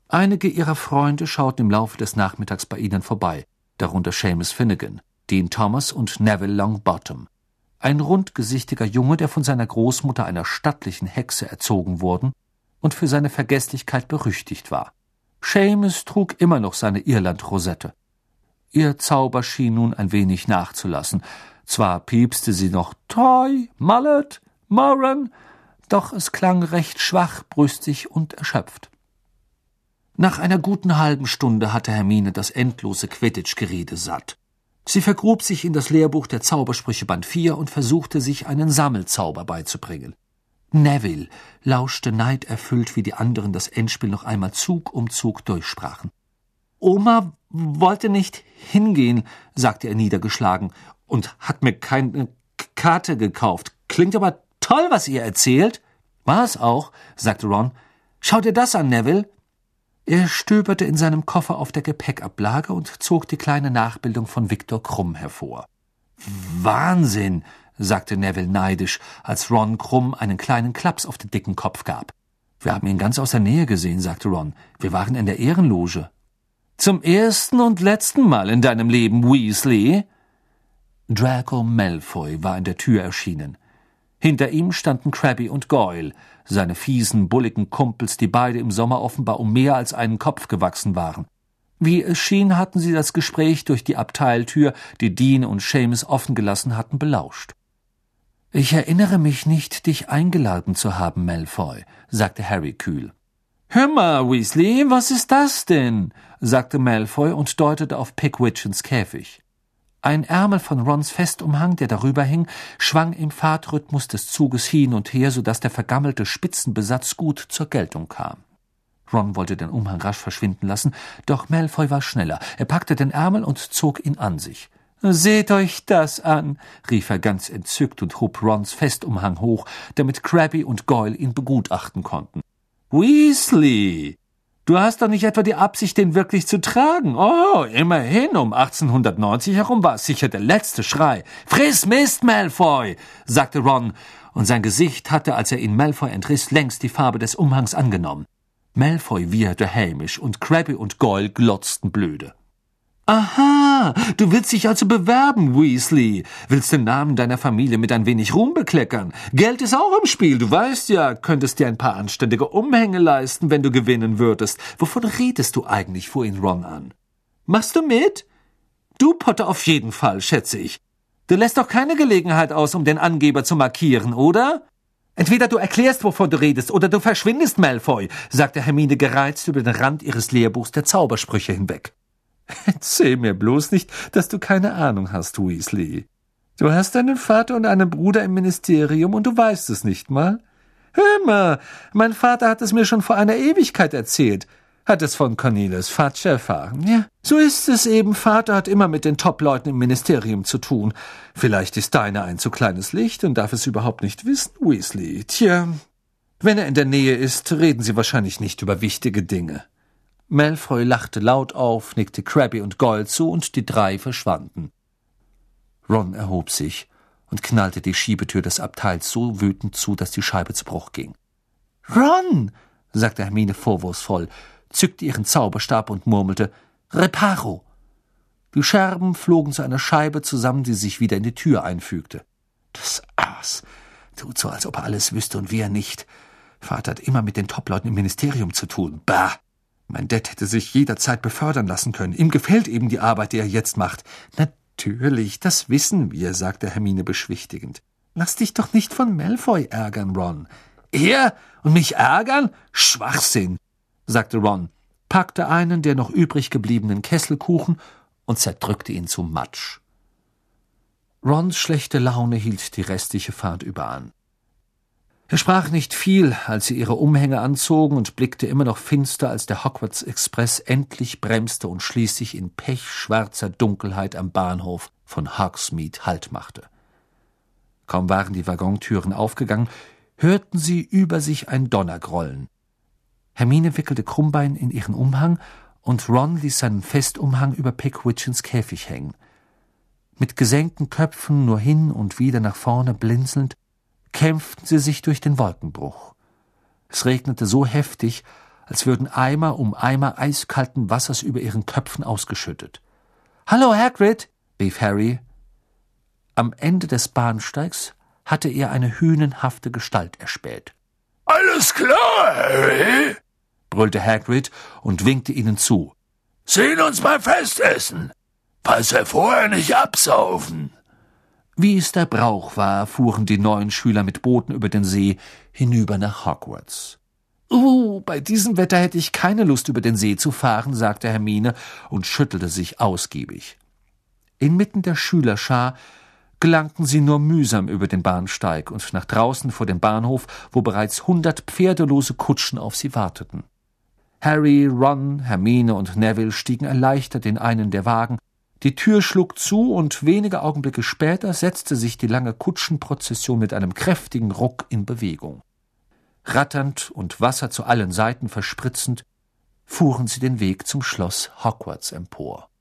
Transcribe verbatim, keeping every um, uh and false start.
Einige ihrer Freunde schauten im Laufe des Nachmittags bei ihnen vorbei, darunter Seamus Finnegan, Dean Thomas und Neville Longbottom. Ein rundgesichtiger Junge, der von seiner Großmutter, einer stattlichen Hexe, erzogen worden und für seine Vergeßlichkeit berüchtigt war. Seamus trug immer noch seine Irland-Rosette. Ihr Zauber schien nun ein wenig nachzulassen. Zwar piepste sie noch Toy, Mallet, Moran, doch es klang recht schwach, brüstig und erschöpft. Nach einer guten halben Stunde hatte Hermine das endlose Quidditch-Gerede satt. Sie vergrub sich in das Lehrbuch der Zaubersprüche Band vier und versuchte, sich einen Sammelzauber beizubringen. Neville lauschte neiderfüllt, wie die anderen das Endspiel noch einmal Zug um Zug durchsprachen. »Oma wollte nicht hingehen«, sagte er niedergeschlagen, »und hat mir keine Karte gekauft. Klingt aber toll, was ihr erzählt.« »War es auch«, sagte Ron. »Schau dir das an, Neville.« Er stöberte in seinem Koffer auf der Gepäckablage und zog die kleine Nachbildung von Viktor Krumm hervor. »Wahnsinn«, sagte Neville neidisch, als Ron Krumm einen kleinen Klaps auf den dicken Kopf gab. »Wir haben ihn ganz aus der Nähe gesehen«, sagte Ron. »Wir waren in der Ehrenloge.« »Zum ersten und letzten Mal in deinem Leben, Weasley?« Draco Malfoy war in der Tür erschienen. Hinter ihm standen Crabbe und Goyle, seine fiesen, bulligen Kumpels, die beide im Sommer offenbar um mehr als einen Kopf gewachsen waren. Wie es schien, hatten sie das Gespräch durch die Abteiltür, die Dean und Seamus offen gelassen hatten, belauscht. »Ich erinnere mich nicht, dich eingeladen zu haben, Malfoy«, sagte Harry kühl. »Hör mal, Weasley, was ist das denn?« sagte Malfoy und deutete auf Pickwidgeons Käfig. Ein Ärmel von Rons Festumhang, der darüber hing, schwang im Fahrtrhythmus des Zuges hin und her, so dass der vergammelte Spitzenbesatz gut zur Geltung kam. Ron wollte den Umhang rasch verschwinden lassen, doch Malfoy war schneller. Er packte den Ärmel und zog ihn an sich. »Seht euch das an«, rief er ganz entzückt und hob Rons Festumhang hoch, damit Crabbe und Goyle ihn begutachten konnten. »Weasley, du hast doch nicht etwa die Absicht, den wirklich zu tragen? Oh, immerhin, um achtzehnhundertneunzig herum war es sicher der letzte Schrei. »Friss Mist, Malfoy«, sagte Ron, und sein Gesicht hatte, als er ihn Malfoy entriss, längst die Farbe des Umhangs angenommen. Malfoy wieherte hämisch, und Crabbe und Goyle glotzten blöde. »Aha, du willst dich also bewerben, Weasley. Willst den Namen deiner Familie mit ein wenig Ruhm bekleckern. Geld ist auch im Spiel, du weißt ja, könntest dir ein paar anständige Umhänge leisten, wenn du gewinnen würdest. Wovon redest du eigentlich?« fuhr ihn Ron an. »Machst du mit? Du, Potter, auf jeden Fall, schätze ich. Du lässt doch keine Gelegenheit aus, um den Angeber zu markieren, oder?« »Entweder du erklärst, wovon du redest, oder du verschwindest, Malfoy«, sagte Hermine gereizt über den Rand ihres Lehrbuchs der Zaubersprüche hinweg. »Erzähl mir bloß nicht, dass du keine Ahnung hast, Weasley. Du hast einen Vater und einen Bruder im Ministerium und du weißt es nicht mal. Hör mal, mein Vater hat es mir schon vor einer Ewigkeit erzählt. Hat es von Cornelius Fudge erfahren. Ja, so ist es eben. Vater hat immer mit den Top-Leuten im Ministerium zu tun. Vielleicht ist deiner ein zu kleines Licht und darf es überhaupt nicht wissen, Weasley. Tja, wenn er in der Nähe ist, reden sie wahrscheinlich nicht über wichtige Dinge.« Malfoy lachte laut auf, nickte Crabbe und Goyle zu, und die drei verschwanden. Ron erhob sich und knallte die Schiebetür des Abteils so wütend zu, dass die Scheibe zu Bruch ging. »Ron«, sagte Hermine vorwurfsvoll, zückte ihren Zauberstab und murmelte, »Reparo!« Die Scherben flogen zu einer Scheibe zusammen, die sich wieder in die Tür einfügte. »Das Aas! Tut so, als ob er alles wüsste und wir nicht. Vater hat immer mit den Top-Leuten im Ministerium zu tun. Bah! Mein Dad hätte sich jederzeit befördern lassen können. Ihm gefällt eben die Arbeit, die er jetzt macht.« »Natürlich, das wissen wir«, sagte Hermine beschwichtigend. »Lass dich doch nicht von Malfoy ärgern, Ron.« »Er? Und mich ärgern? Schwachsinn«, sagte Ron, packte einen der noch übrig gebliebenen Kesselkuchen und zerdrückte ihn zu Matsch. Rons schlechte Laune hielt die restliche Fahrt über an. Er sprach nicht viel, als sie ihre Umhänge anzogen, und blickte immer noch finster, als der Hogwarts-Express endlich bremste und schließlich in pechschwarzer Dunkelheit am Bahnhof von Hogsmeade Halt machte. Kaum waren die Waggontüren aufgegangen, hörten sie über sich ein Donnergrollen. Hermine wickelte Krummbein in ihren Umhang, und Ron ließ seinen Festumhang über Pickwidgeons Käfig hängen. Mit gesenkten Köpfen nur hin und wieder nach vorne blinzelnd, kämpften sie sich durch den Wolkenbruch. Es regnete so heftig, als würden Eimer um Eimer eiskalten Wassers über ihren Köpfen ausgeschüttet. »Hallo, Hagrid«, rief Harry. Am Ende des Bahnsteigs hatte er eine hünenhafte Gestalt erspäht. »Alles klar, Harry«, brüllte Hagrid und winkte ihnen zu. »Sehen uns beim Festessen. Pass er vorher nicht absaufen.« Wie es der Brauch war, fuhren die neuen Schüler mit Booten über den See hinüber nach Hogwarts. »Uh, bei diesem Wetter hätte ich keine Lust, über den See zu fahren«, sagte Hermine und schüttelte sich ausgiebig. Inmitten der Schülerschar gelangten sie nur mühsam über den Bahnsteig und nach draußen vor dem Bahnhof, wo bereits hundert pferdelose Kutschen auf sie warteten. Harry, Ron, Hermine und Neville stiegen erleichtert in einen der Wagen, die Tür schlug zu und wenige Augenblicke später setzte sich die lange Kutschenprozession mit einem kräftigen Ruck in Bewegung. Ratternd und Wasser zu allen Seiten verspritzend, fuhren sie den Weg zum Schloss Hogwarts empor.